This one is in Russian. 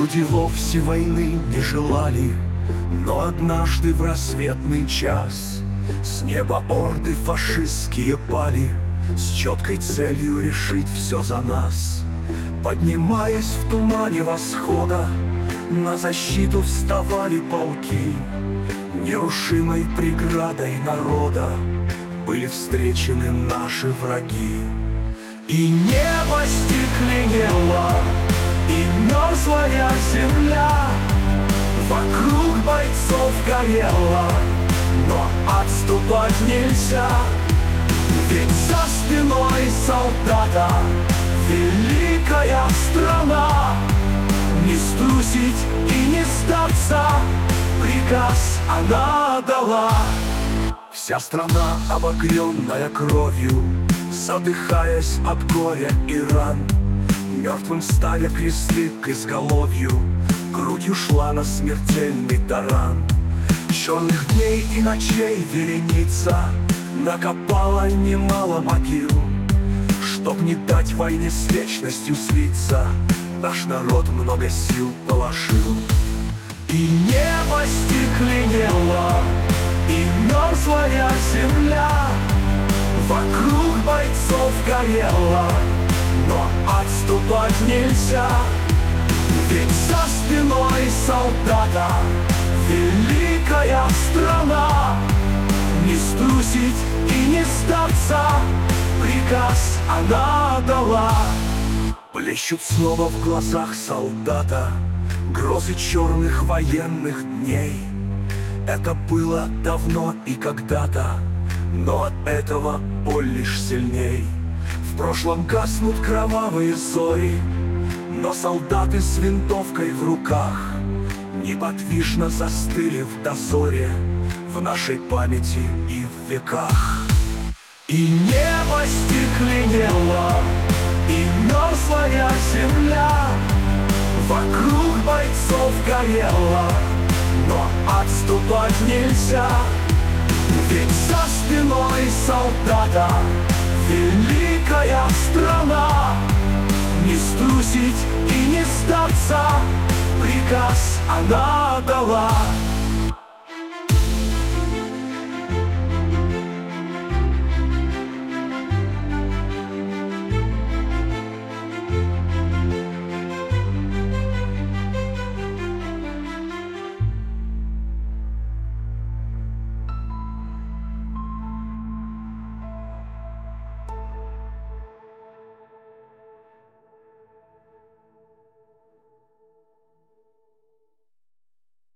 Люди вовсе войны не желали, но однажды в рассветный час с неба орды фашистские пали, с четкой целью решить все за нас. Поднимаясь в тумане восхода, на защиту вставали полки. Нерушимой преградой народа были встречены наши враги. И небо стекленело, и мерзлая земля вокруг бойцов горела, но отступать нельзя. Ведь за спиной солдата великая страна. Не струсить и не сдаться, приказ она дала. Вся страна, обогренная кровью, задыхаясь от горя и ран, мертвым ставя кресты к изголовью, грудью шла на смертельный таран. Черных дней и ночей вереница накопала немало могил. Чтоб не дать войне с вечностью слиться, наш народ много сил положил. И небо стекленело, и мерзлая земля вокруг бойцов горела, но отступать нельзя. Ведь за спиной солдата великая страна. Не струсить и не сдаться, приказ она дала. Блещут снова в глазах солдата грозы черных военных дней. Это было давно и когда-то, но от этого боль лишь сильней. В прошлом гаснут кровавые зори, но солдаты с винтовкой в руках неподвижно застыли в дозоре в нашей памяти и в веках. И небо стекленело, и мерзлая земля вокруг бойцов горела, но отступать нельзя. Ведь за спиной солдата великая страна. Не струсить и не сдаться, приказ она дала.